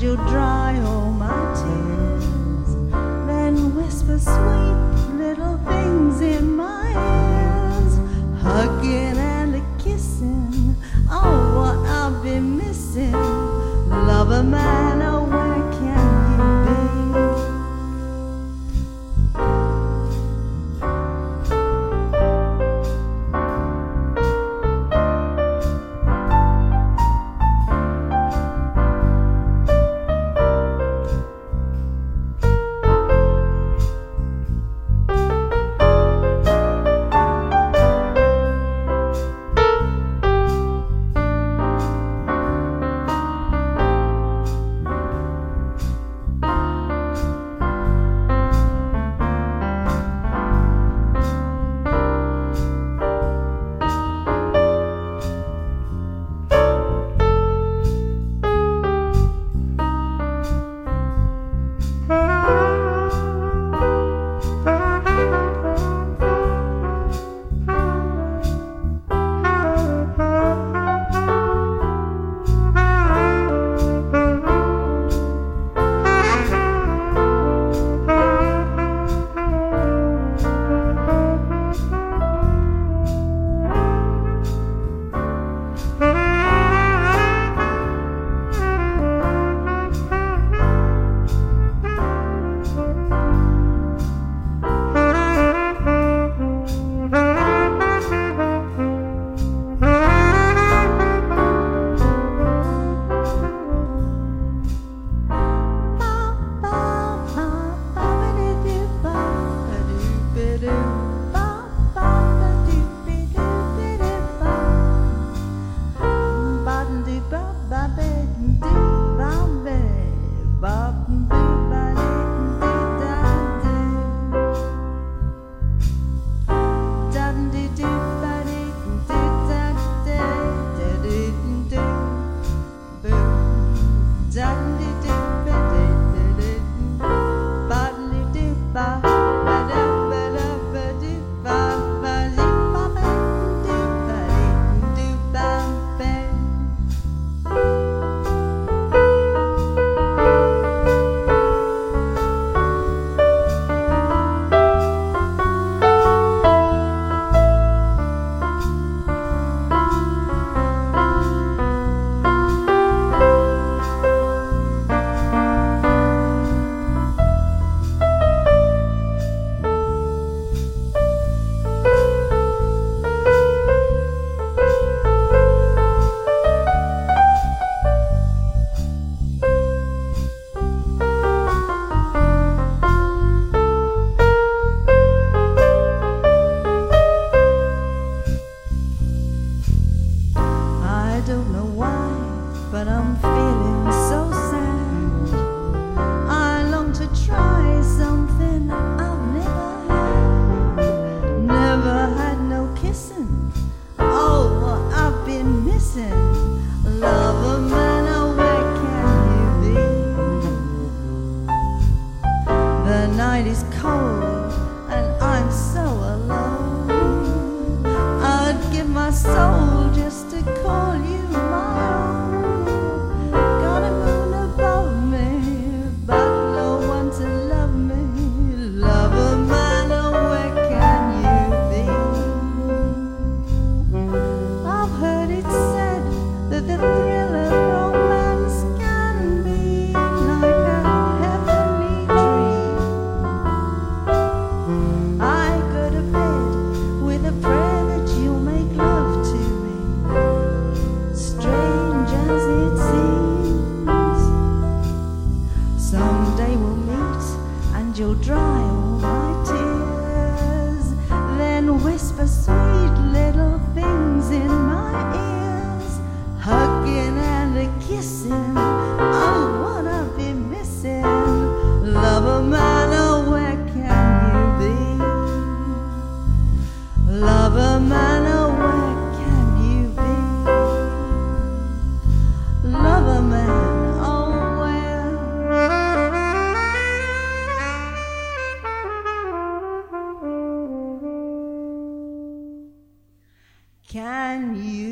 you'll dry all my tears. Then whisper sweet little things in my ears, hugging and a kissing. Oh, what I've been missing. Lover man, oh, where can you be? But I'm feeling so sad. I long to try something I've never had. Never had no kissing. Oh, what I've been missing. Lover man, oh, where can you be? The night is cold and I'm so alone. I'd give my soul just to call you my own. You'll dry all my tears, then whisper sweet little things in my ears, hugging and a kissing. Oh, what I've been missing. Lover man, oh, where can you be? Lover man, oh, where can you be? Lover man. Can you